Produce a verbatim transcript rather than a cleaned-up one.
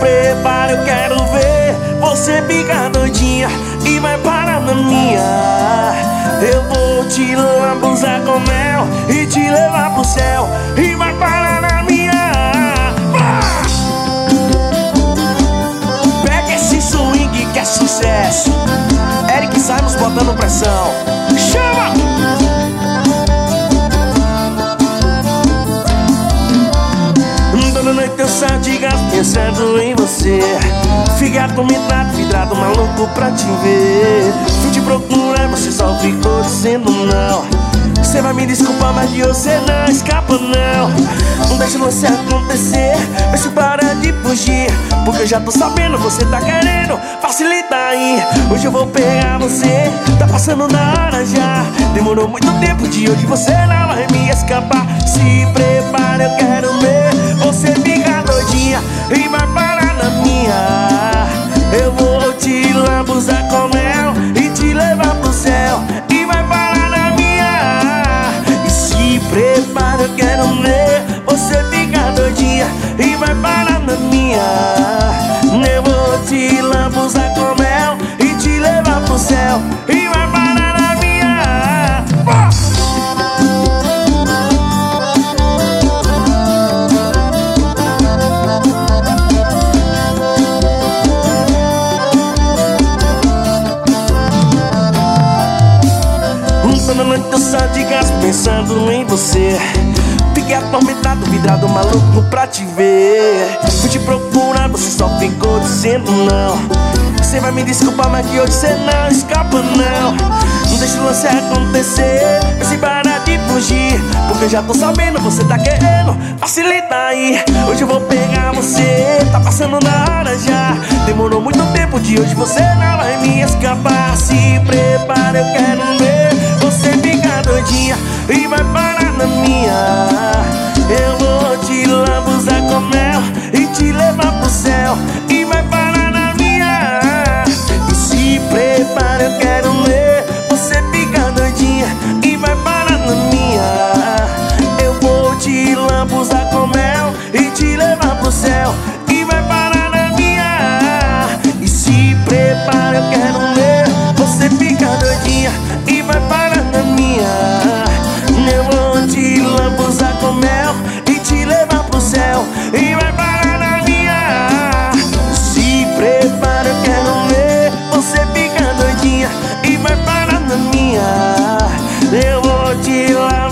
prepara, eu quero ver você ficar doidinha e vai parar na minha. Eu vou te lambuzar com mel e te levar pro céu e vai parar na minha. Ah! Pega esse swing que é sucesso. Eric Simons botando pressão. Chama! Toda noite eu saio de gás pensando em você. Fiquei atormentado, vidrado, maluco pra te ver. Fui te procurar, você só ficou dizendo não. Você vai me desculpar, mas de você não escapa não. Não deixa você acontecer, vê se para de fugir, porque eu já tô sabendo, você tá querendo facilitar aí. Hoje eu vou pegar você, tá passando na hora já. Demorou muito tempo, de hoje você não vai me escapar. Se prepara, eu quero ver você ficar doidinha e vai parar na minha. Eu vou te lambuzar com mel e te levar pro céu e vai parar na minha. E se prepara, eu quero ver você ficar doidinha e vai parar na minha. Eu vou te lambuzar com mel e te levar pro céu e vai parar na minha. Oh! Toda noite eu saio de gás pensando em você. Fiquei atormentado, vidrado, maluco pra te ver. Fui te procurar, você só ficou dizendo não. Você vai me desculpar, mas que hoje você não escapa não. Não deixa o lance acontecer, vai se parar de fugir, porque eu já tô sabendo, você tá querendo facilitar aí. Hoje eu vou pegar você, tá passando na hora já. Demorou muito tempo, de hoje você não vai me escapar. Se prepara, eu quero ver você ficar doidinha e vai parar na minha. Eu vou te lambuzar com mel e te levar pro céu e vai parar na minha. E se prepara, eu quero ver você ficar doidinha e vai parar na minha. Eu vou te lambuzar com mel e te levar pro céu e vai parar na minha. E se prepara, eu quero ver você ficar doidinha e vai parar na minha. Eu vou te lambuzar com mel e te levar pro céu e vai parar na minha. Se prepara, eu quero ver você ficar doidinha e vai parar na minha. Eu vou te lambuzar